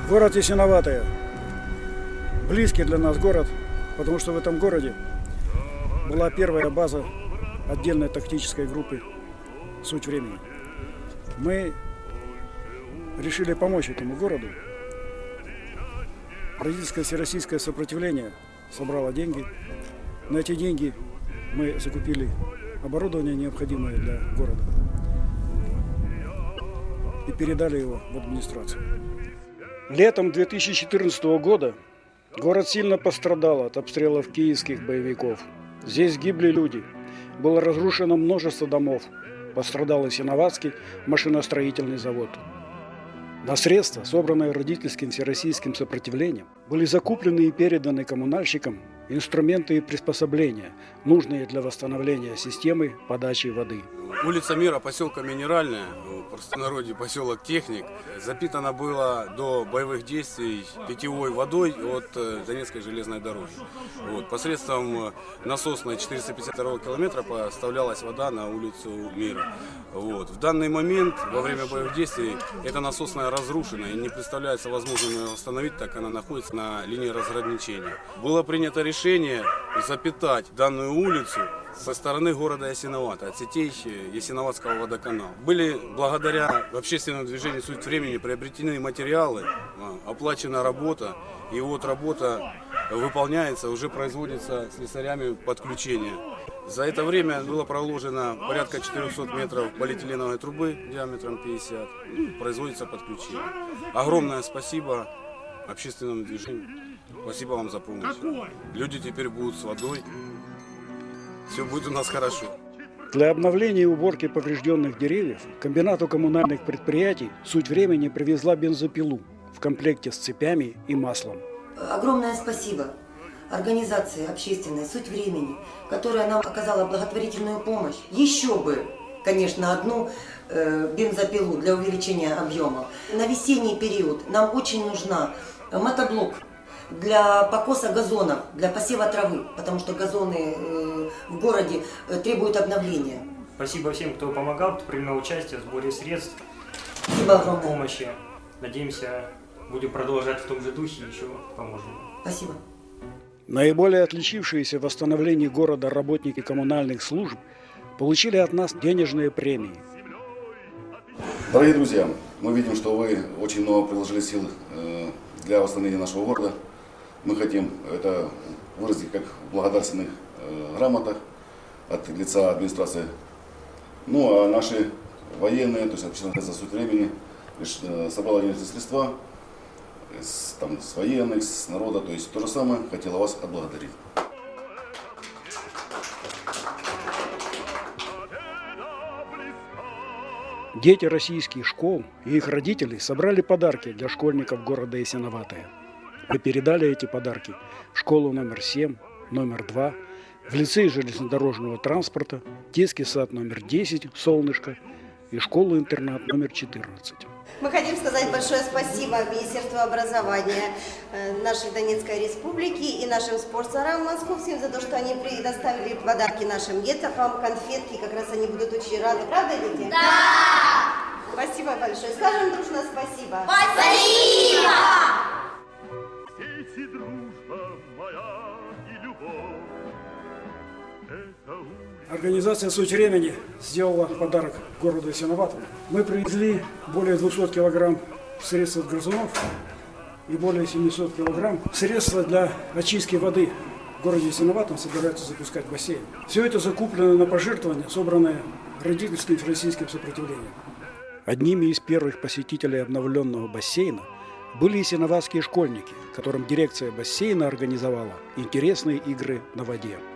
Город Ясиноватое. Близкий для нас город, потому что в этом городе была первая база отдельной тактической группы «Суть времени». Мы решили помочь этому городу. Родительское всероссийское сопротивление собрало деньги. На эти деньги мы закупили оборудование, необходимое для города, и передали его в администрацию. Летом 2014 года город сильно пострадал от обстрелов киевских боевиков. Здесь гибли люди, было разрушено множество домов, пострадал Ясиноватский машиностроительный завод. На средства, собранные родительским всероссийским сопротивлением, были закуплены и переданы коммунальщикам инструменты и приспособления, нужные для восстановления системы подачи воды. Улица Мира, поселка Минеральная, в простонародье поселок Техник, запитана была до боевых действий питьевой водой от Донецкой железной дороги. Посредством насосной 452 километра поставлялась вода на улицу Мира. В данный момент, во время боевых действий, эта насосная разрушена и не представляется возможным ее восстановить, так как она находится на линии разграничения. Было принято решение запитать данную улицу со стороны города Ясиновата, от сетей Ясиноватского водоканала. Были благодаря общественному движению «Суть времени» приобретены материалы, оплачена работа, и работа выполняется, уже производится слесарями подключение. За это время было проложено порядка 400 метров полиэтиленовой трубы диаметром 50, производится подключение. Огромное спасибо общественному движению, спасибо вам за помощь. Люди теперь будут с водой. Все будет у нас хорошо. Для обновления и уборки поврежденных деревьев комбинату коммунальных предприятий «Суть времени» привезла бензопилу в комплекте с цепями и маслом. Огромное спасибо организации общественной «Суть времени», которая нам оказала благотворительную помощь. Еще бы, конечно, одну бензопилу для увеличения объемов. На весенний период нам очень нужна мотоблок для покоса газонов, для посева травы, потому что газоны в городе требуют обновления. Спасибо всем, кто помогал, кто принимал участие в сборе средств, Спасибо огромное. Помощи. Надеемся, будем продолжать в том же духе, еще поможем. Спасибо. Наиболее отличившиеся в восстановлении города работники коммунальных служб получили от нас денежные премии. Дорогие друзья, мы видим, что вы очень много приложили сил для восстановления нашего города. Мы хотим это выразить как в благодарственных грамотах от лица администрации. Ну а наши военные, то есть общественная «Суть времени», собрала денежные средства с военных, с народа, то есть то же самое хотела вас отблагодарить. Дети российских школ и их родители собрали подарки для школьников города Ясиноватое. Мы передали эти подарки в школу номер 7, номер 2, в лицей железнодорожного транспорта, детский сад номер 10 «Солнышко» и школу-интернат номер 14. Мы хотим сказать большое спасибо Министерству образования нашей Донецкой Республики и нашим спонсорам московским за то, что они предоставили подарки нашим детям, конфетки, как раз они будут очень рады. Правда, дети? Да! Спасибо большое. Скажем дружно спасибо. Спасибо! Организация «Суть времени» сделала подарок городу Ясиноватому. Мы привезли более 200 килограмм средств от грызунов и более 700 килограмм средства для очистки воды. В городе Ясиноватом собираются запускать бассейн. Все это закуплено на пожертвования, собранное родительским всероссийским сопротивлением. Одними из первых посетителей обновленного бассейна были ясиноватские школьники, которым дирекция бассейна организовала интересные игры на воде.